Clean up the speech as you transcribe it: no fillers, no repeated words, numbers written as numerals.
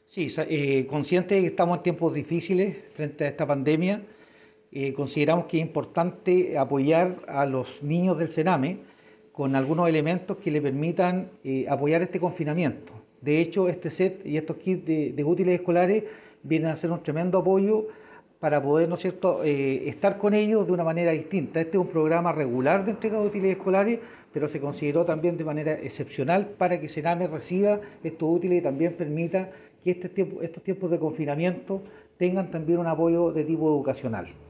Sí, consciente de que estamos en tiempos difíciles frente a esta pandemia, consideramos que es importante apoyar a los niños del Sename con algunos elementos que le permitan apoyar este confinamiento. De hecho, este set y estos kits de útiles escolares vienen a ser un tremendo apoyo para poder, ¿no es cierto?, estar con ellos de una manera distinta. Este es un programa regular de entrega de útiles escolares, pero se consideró también de manera excepcional para que Sename reciba estos útiles y también permita que estos tiempos de confinamiento tengan también un apoyo de tipo educacional.